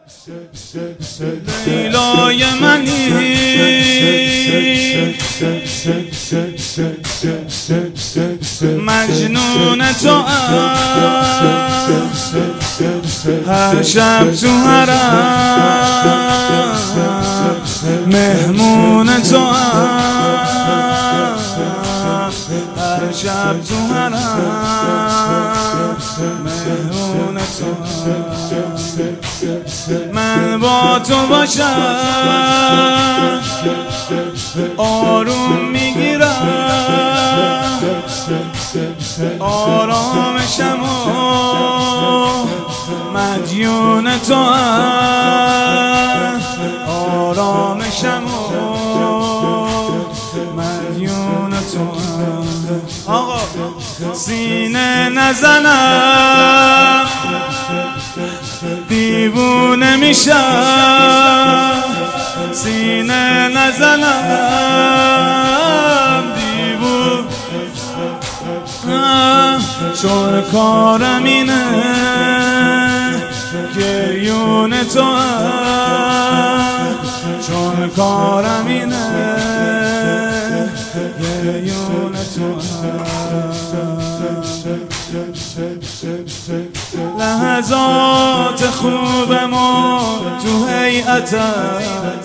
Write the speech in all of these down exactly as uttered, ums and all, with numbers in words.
لیلای منی مجنون تو هر شب تو حرم مهمون تو هر شب تو حرم مهمون تو من با تو باشم آروم میگیرم آرامشم و مدیون تو آرامشم و مدیون تو آقا سینه نزنم دیوونه میشم سینه نزنم دیوونه چون کارم اینه گریون تو چون کارم اینه گریون تو لحظات خوبم و تو هیئتم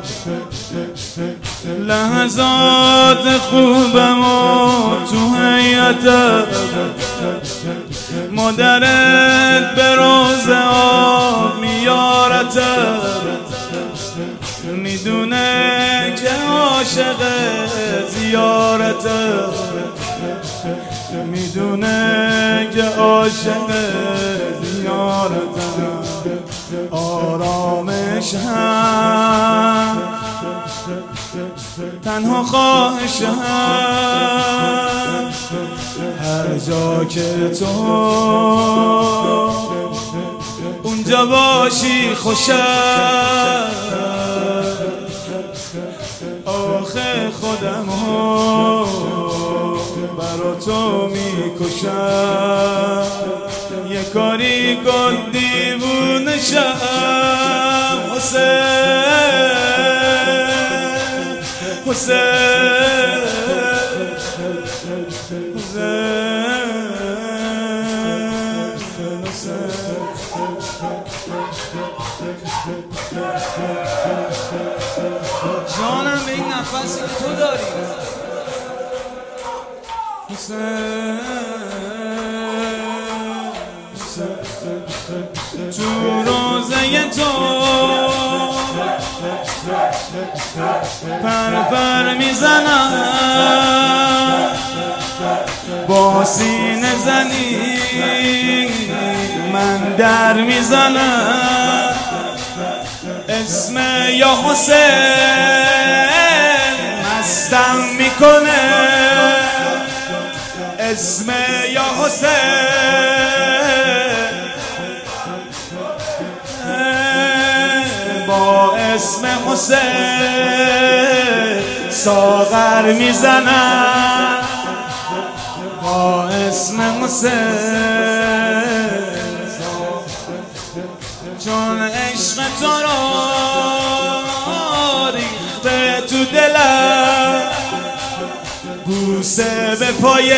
لحظات خوبم و تو هیئتم مادرت به روز آب میارتم میدونه که عاشق زیارتم میدونه که عاشق زیارتم آرامش هم تنها خواهشم هر جا که تو اونجا باشی خوشم آخه خودمو برا تو میکشم یه کاری کن دیوونه شم حسین حسین جانم به این نفسی که تو داری تو روزه تو پر پر میزنم با سینه زنی من در میزنم اسم یا حسین مستم میکنه اسم یا حسین با اسم حسین ساغر میزنم با اسم حسین چون عشق تو را ریخته تو دلم بوسه به پای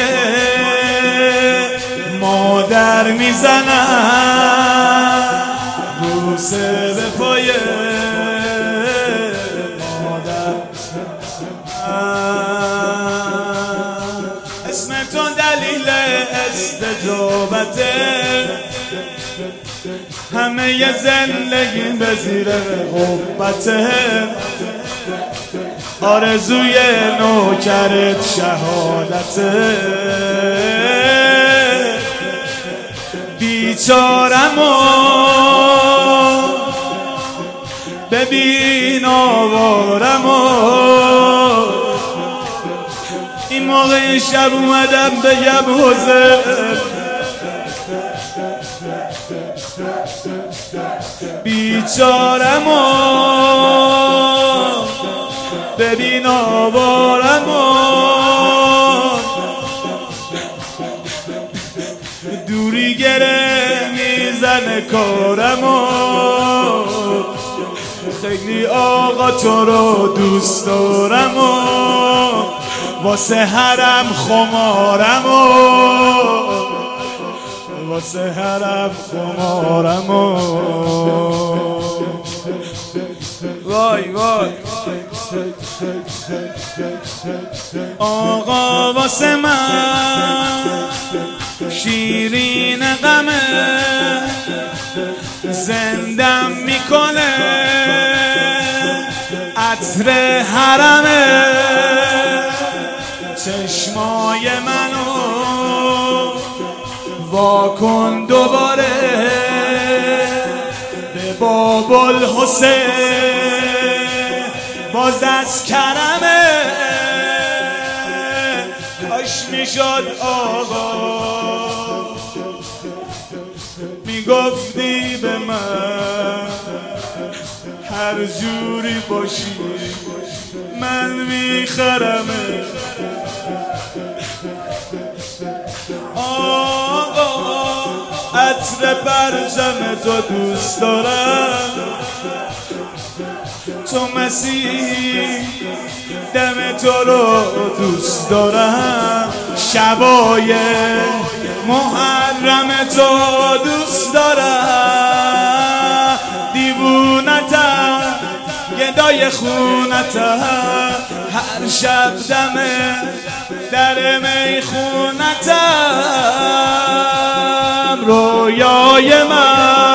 مادر میزنم بوسه به پای مادر اسم تو دلیل استجابته همه ی زندگی به زیر حبته آرزوی نوکرت شهادته بیچارمو ببین آوارمو این موقع شب اومدم بگم حسین بیچارمو ببین آوارمو دوری گره میزنه کارمو خیلی آقا تو رو دوست دارم و واسه حرم خمارم و واسه حرم خمارم و وای وای آقا واسه من شیرین غمه زندم میکنه عطر حرمه چشمای منو واکن دوباره به باب الحسین باز از کرمه کاش میشد آقا میگفتی به من هر جوری باشی من میخرمه آقا عطر پرچم تو دوست دارم تو مسیح دم تو رو دوست دارم شبای محرم تو دوست دارم دیوونتم گدای خونتم هر شب دم در میخونتم رویای من